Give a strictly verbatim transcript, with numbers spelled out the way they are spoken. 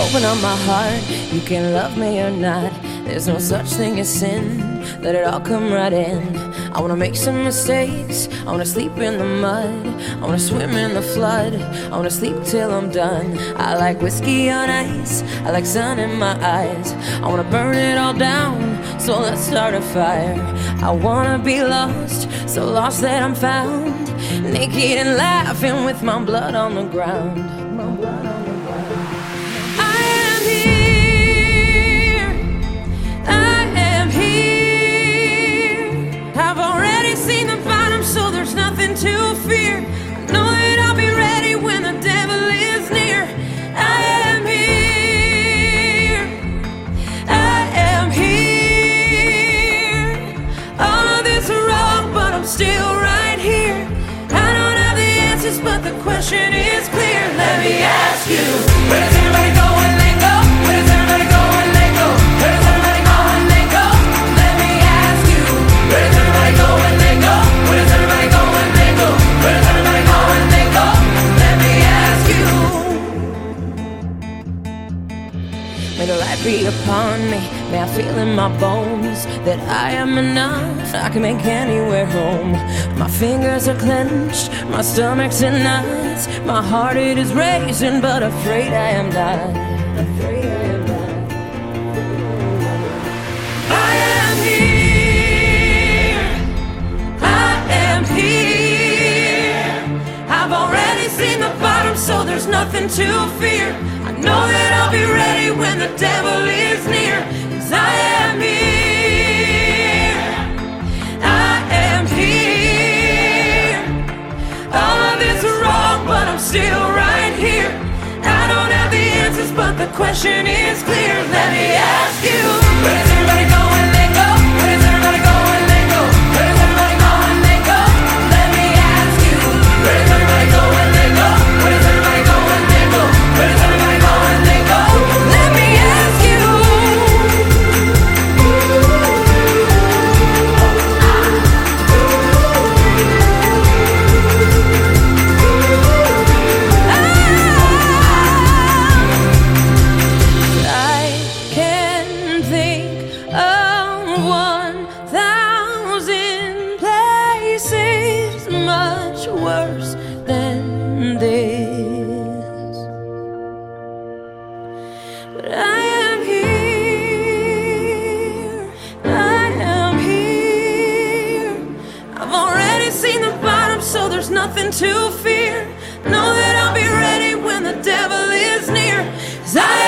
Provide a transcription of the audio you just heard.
open up my heart. You can love me or not. There's no such thing as sin. Let it all come right in. I wanna make some mistakes. I wanna sleep in the mud. I wanna swim in the flood. I wanna sleep till I'm done. I like whiskey on ice. I like sun in my eyes. I wanna burn it all down. So let's start a fire. I wanna be lost, so lost that I'm found, naked and laughing with my blood on the ground. My blood on the ground. I am here. I am here. I've already seen the bottom, so there's nothing to fear. I know that I'll be ready when the devil is near. I am here. I am here. All of this is wrong, but I'm still right here. I don't have the answers, but the question is clear. Let me ask you, where does everybody go when they go? Where does everybody go when they go? Where does everybody go when they go? Let me ask you, where does everybody go when they go? Where does everybody go when they go? Where does everybody go when they go? Let me ask you. May the light be upon me. May I feel in my bones that I am enough. I can make anywhere home. My fingers are clenched, my stomach's in knots. My heart it is racing, but afraid I am not. Afraid I am not. I am here. I am here. I've already seen the bottom, so there's nothing to fear. I know that I'll be ready when the devil is near. 'Cause I am here. I am here. All of this is wrong, but I'm still right here. I don't have the answers, but the question is clear. Let me ask you, where does everybody go when they go? Where does everybody go when they go? Where does everybody go when they go? Let me ask you, where does everybody go when they go? Where does everybody go when they go? Where does everybody go when they go? Let me ask you. Worse than this, but I am here. I am here. I've already seen the bottom, so there's nothing to fear. Know that I'll be ready when the devil is near. 'Cause I